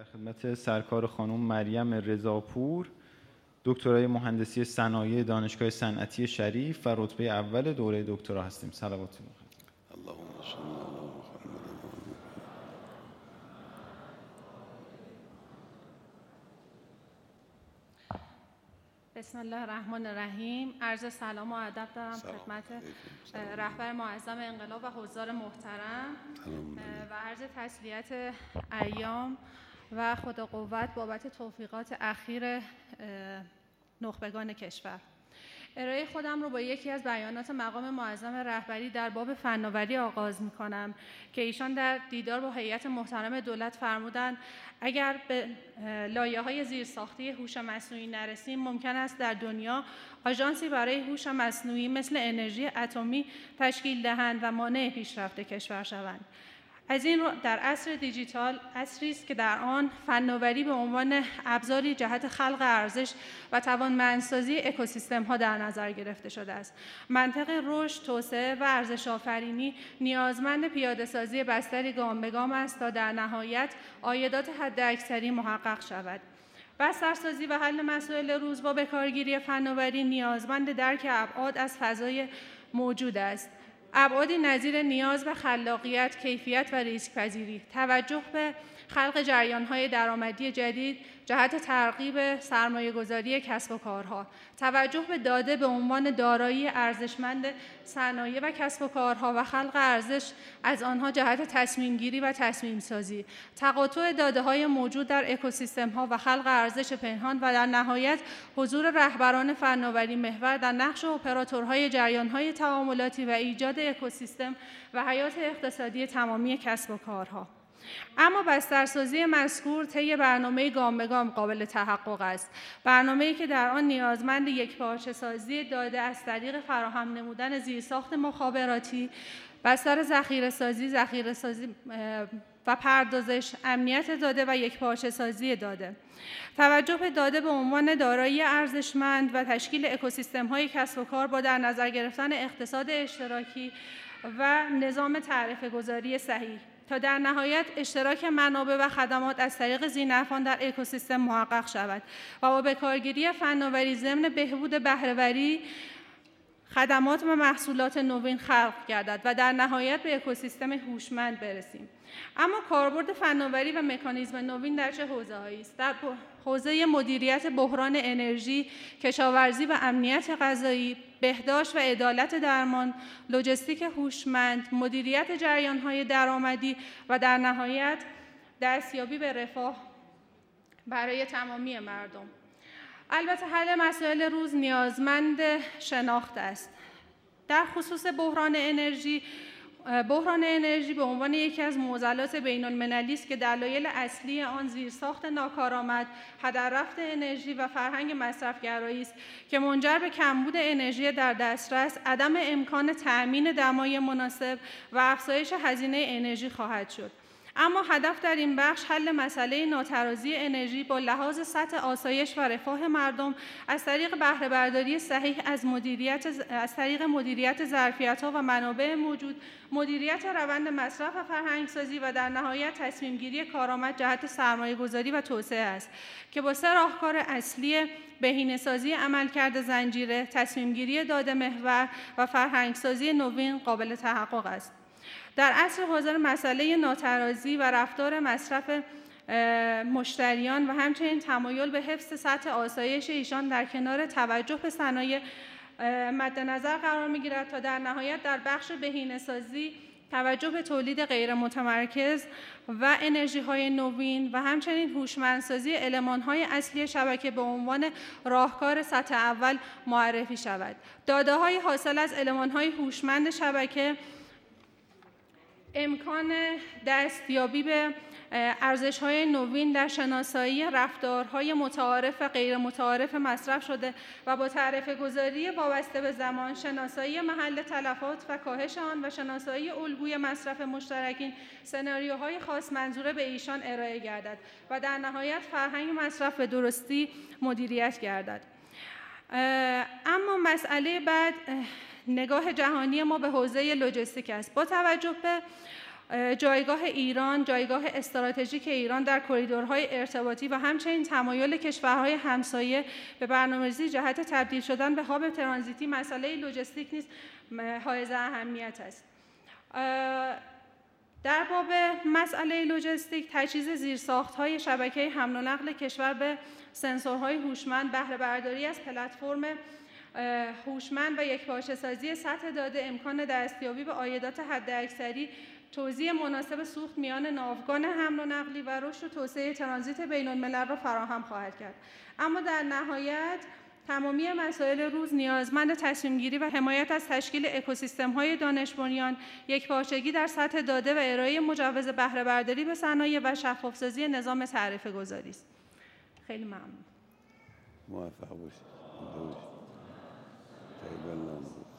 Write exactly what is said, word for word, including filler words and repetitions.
در خدمت سرکار خانم مریم رضاپور، دکترای مهندسی صنایع دانشگاه صنعتی شریف و رتبه اول دوره دکترا هستیم. صلوات اللهم صل علی محمد. بسم الله الرحمن الرحیم. عرض سلام و ادب دارم خدمت رهبر معظم انقلاب و حضار محترم و عرض تسلیت ایام و خدا قوت بابت توفیقات اخیر نخبگان کشور. ارائه خودم رو با یکی از بیانات مقام معظم رهبری در باب فناوری آغاز می کنم که ایشان در دیدار با هیئت محترم دولت فرمودند اگر به لایه‌های زیرساختی هوش مصنوعی نرسیم ممکن است در دنیا آژانسی برای هوش مصنوعی مثل انرژی اتمی تشکیل دهند و مانع پیشرفت کشور شوند. از این رو در عصر دیجیتال، عصری است که در آن فناوری به عنوان ابزاری جهت خلق ارزش و توانمندسازی اکوسیستم‌ها در نظر گرفته شده است. منطق رشد، توسعه و ارزش آفرینی نیازمند پیاده‌سازی بستری گام به گام است تا در نهایت عایدات حداکثری محقق شود. بسترسازی و حل مسائل روز با به کارگیری فناوری نیازمند درک ابعاد از فضای موجود است. ابعادی نظیر نیاز به خلاقیت، کیفیت و ریسک‌پذیری، توجه به خلق جریان‌های درآمدی جدید جهت ترغیب سرمایه‌گذاری کسب و کارها، توجه به داده به عنوان دارایی ارزشمند صنایع و کسب و کارها و خلق ارزش از آنها جهت تصمیم‌گیری و تصمیم‌سازی، تقاطع داده‌های موجود در اکوسیستم‌ها و خلق ارزش پنهان و در نهایت حضور رهبران فناوری محور در نقش اپراتورهای جریان‌های تعاملاتی و ایجاد اکوسیستم و حیات اقتصادی تمامی کسب و کارها. اما بسترسازی مذکور طی برنامه گام به گام قابل تحقق است. برنامه‌ای که در آن نیازمند یکپارچه‌سازی داده از طریق فراهم نمودن زیرساخت مخابراتی، بستر ذخیره‌سازی، ذخیره‌سازی و پردازش، امنیت داده و یکپارچه‌سازی داده، توجه به داده به عنوان دارایی ارزشمند و تشکیل اکوسیستم‌های کسب و کار با در نظر گرفتن اقتصاد اشتراکی و نظام تعرفه‌گذاری صحیح تا در نهایت اشتراک منابع و خدمات از طریق ذی‌نفعان در اکوسیستم محقق شود و با بکارگیری فناوری ضمن بهبود بهره‌وری خدمات و محصولات نوین خلق گردد و در نهایت به اکوسیستم هوشمند برسیم. اما کاربرد فناوری و مکانیزم نوین در چه حوزه‌هایی است؟ در حوزه مدیریت بحران انرژی، کشاورزی و امنیت غذایی، بهداشت و عدالت درمان، لوجستیک هوشمند، مدیریت جریان‌های درآمدی و در نهایت دستیابی به رفاه برای تمامی مردم. البته حل مسائل روز نیازمند شناخت است. در خصوص بحران انرژی، بحران انرژی به عنوان یکی از معضلات بین‌المللی است که دلایل اصلی آن زیرساخت ناکارآمد، هدر رفت انرژی و فرهنگ مصرف‌گرایی است که منجر به کمبود انرژی در دسترس، عدم امکان تأمین دمای مناسب و افزایش هزینه انرژی خواهد شد. اما هدف در این بخش حل مسئله ناترازی انرژی با لحاظ سطح آسایش و رفاه مردم از طریق بهره برداری صحیح از مدیریت از طریق مدیریت ظرفیت‌ها و منابع موجود، مدیریت روند مصرف و فرهنگ‌سازی و در نهایت تصمیم‌گیری کارآمد جهت سرمایه‌گذاری و توسعه است که با سه راهکار اصلی بهینه‌سازی عملکرد زنجیره، تصمیم‌گیری داده محور و فرهنگ‌سازی نوین قابل تحقق است. در عصر حاضر مسئله ناترازی و رفتار مصرف مشتریان و همچنین تمایل به حفظ سطح آسایش ایشان در کنار توجه به صنایع مد نظر قرار می‌گیرد تا در نهایت در بخش بهینه‌سازی توجه به تولید غیر متمرکز و انرژی‌های نوین و همچنین هوشمندسازی المان‌های اصلی شبکه به عنوان راهکار سطح اول معرفی شود. داده‌های حاصل از المان‌های هوشمند شبکه امکان دستیابی به ارزش‌های نوین در شناسایی رفتارهای متعارف و غیر متعارف مصرف شده و با تعرفه‌گذاری وابسته به زمان، شناسایی محل تلفات و کاهش آن و شناسایی الگوی مصرف مشترکین، سناریوهای خاص منظوره به ایشان ارائه گردد و در نهایت فرهنگ مصرف به درستی مدیریت گردد. اما مسئله بعد نگاه جهانی ما به حوزه لوجستیک است. با توجه به جایگاه ایران، جایگاه استراتژیک ایران در کریدورهای ارتباطی و همچنین تمایل کشورهای همسایه به برنامه‌ریزی جهت تبدیل شدن به هاب ترانزیتی مسئله لوجستیک نیز حائز اهمیت است. در باب مسئله لوجستیک، تجهیز زیرساخت‌های شبکه حمل و نقل کشور به سنسورهای هوشمند، بهره برداری از پلتفرم هوشمند و یکپارچه‌سازی سطح داده، امکان دستیابی به عایدات حداکثری، توزیع مناسب سوخت میان ناوگان حمل و نقلی و رشد و توسعه ترانزیت بین‌الملل را فراهم خواهد کرد. اما در نهایت تمامی مسائل روز نیازمند تصمیم‌گیری و حمایت از تشکیل اکوسیستم‌های دانش بنیان، یکپارچگی در سطح داده و ارائه مجوز بهره برداری به صنایع و شفاف‌سازی نظام تعرفه‌گذاری است. خیلی ممنون. موفق باشید.